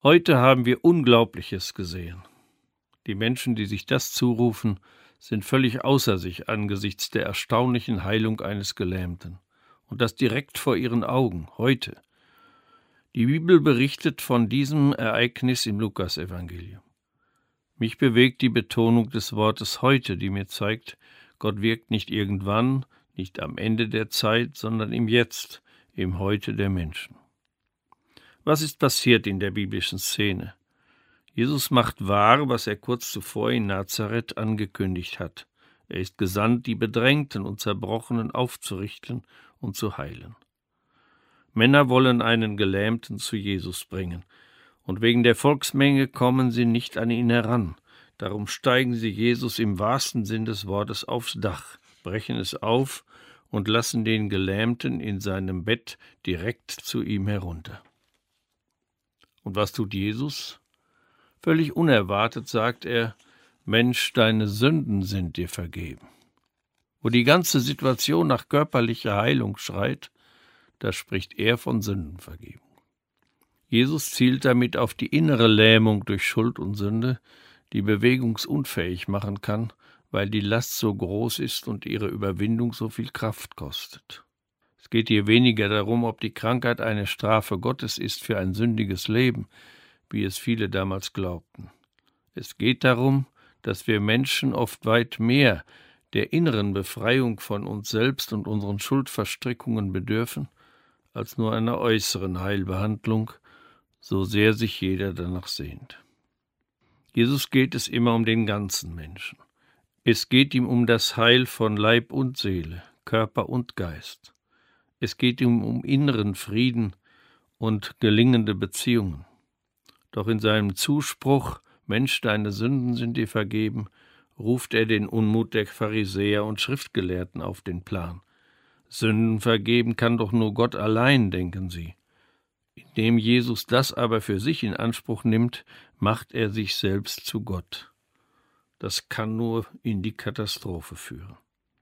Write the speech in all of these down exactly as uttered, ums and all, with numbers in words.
Heute haben wir Unglaubliches gesehen. Die Menschen, die sich das zurufen, sind völlig außer sich angesichts der erstaunlichen Heilung eines Gelähmten. Und das direkt vor ihren Augen, heute. Die Bibel berichtet von diesem Ereignis im Lukasevangelium. Mich bewegt die Betonung des Wortes heute, die mir zeigt, Gott wirkt nicht irgendwann, nicht am Ende der Zeit, sondern im Jetzt, im Heute der Menschen. Was ist passiert in der biblischen Szene? Jesus macht wahr, was er kurz zuvor in Nazareth angekündigt hat. Er ist gesandt, die Bedrängten und Zerbrochenen aufzurichten und zu heilen. Männer wollen einen Gelähmten zu Jesus bringen, und wegen der Volksmenge kommen sie nicht an ihn heran. Darum steigen sie Jesus im wahrsten Sinn des Wortes aufs Dach, brechen es auf und lassen den Gelähmten in seinem Bett direkt zu ihm herunter. Und was tut Jesus? Völlig unerwartet sagt er, Mensch, deine Sünden sind dir vergeben. Wo die ganze Situation nach körperlicher Heilung schreit, da spricht er von Sündenvergebung. Jesus zielt damit auf die innere Lähmung durch Schuld und Sünde, die bewegungsunfähig machen kann, weil die Last so groß ist und ihre Überwindung so viel Kraft kostet. Es geht hier weniger darum, ob die Krankheit eine Strafe Gottes ist für ein sündiges Leben, wie es viele damals glaubten. Es geht darum, dass wir Menschen oft weit mehr der inneren Befreiung von uns selbst und unseren Schuldverstrickungen bedürfen, als nur einer äußeren Heilbehandlung, so sehr sich jeder danach sehnt. Jesus geht es immer um den ganzen Menschen. Es geht ihm um das Heil von Leib und Seele, Körper und Geist. Es geht ihm um inneren Frieden und gelingende Beziehungen. Doch in seinem Zuspruch, Mensch, deine Sünden sind dir vergeben, ruft er den Unmut der Pharisäer und Schriftgelehrten auf den Plan. Sünden vergeben kann doch nur Gott allein, denken sie. Indem Jesus das aber für sich in Anspruch nimmt, macht er sich selbst zu Gott. Das kann nur in die Katastrophe führen.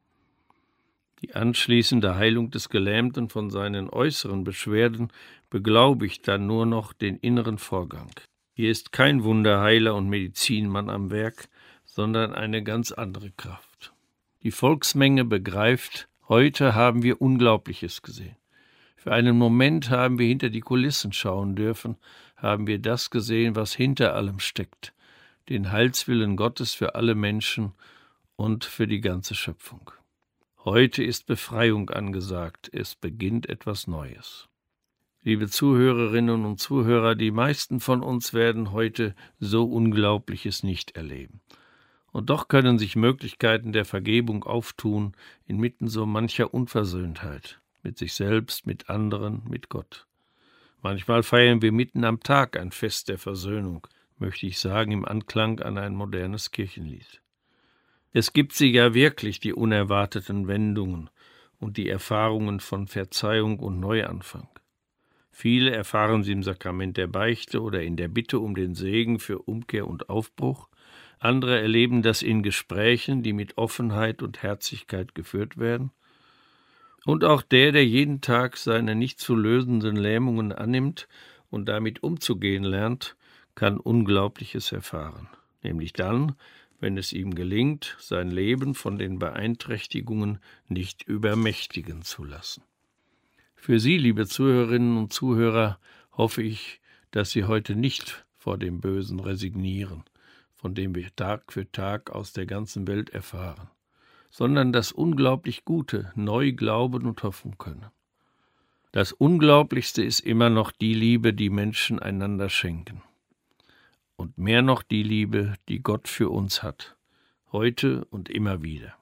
Die anschließende Heilung des Gelähmten von seinen äußeren Beschwerden beglaubigt dann nur noch den inneren Vorgang. Hier ist kein Wunderheiler und Medizinmann am Werk, sondern eine ganz andere Kraft. Die Volksmenge begreift, heute haben wir Unglaubliches gesehen. Für einen Moment haben wir hinter die Kulissen schauen dürfen, haben wir das gesehen, was hinter allem steckt, den Heilswillen Gottes für alle Menschen und für die ganze Schöpfung. Heute ist Befreiung angesagt, es beginnt etwas Neues. Liebe Zuhörerinnen und Zuhörer, die meisten von uns werden heute so Unglaubliches nicht erleben. Und doch können sich Möglichkeiten der Vergebung auftun, inmitten so mancher Unversöhntheit, mit sich selbst, mit anderen, mit Gott. Manchmal feiern wir mitten am Tag ein Fest der Versöhnung, möchte ich sagen, im Anklang an ein modernes Kirchenlied. Es gibt sie ja wirklich, die unerwarteten Wendungen und die Erfahrungen von Verzeihung und Neuanfang. Viele erfahren sie im Sakrament der Beichte oder in der Bitte um den Segen für Umkehr und Aufbruch. Andere erleben das in Gesprächen, die mit Offenheit und Herzlichkeit geführt werden. Und auch der, der jeden Tag seine nicht zu lösenden Lähmungen annimmt und damit umzugehen lernt, kann Unglaubliches erfahren. Nämlich dann, wenn es ihm gelingt, sein Leben von den Beeinträchtigungen nicht übermächtigen zu lassen. Für Sie, liebe Zuhörerinnen und Zuhörer, hoffe ich, dass Sie heute nicht vor dem Bösen resignieren, von dem wir Tag für Tag aus der ganzen Welt erfahren, sondern das unglaublich Gute neu glauben und hoffen können. Das Unglaublichste ist immer noch die Liebe, die Menschen einander schenken. Und mehr noch die Liebe, die Gott für uns hat, heute und immer wieder.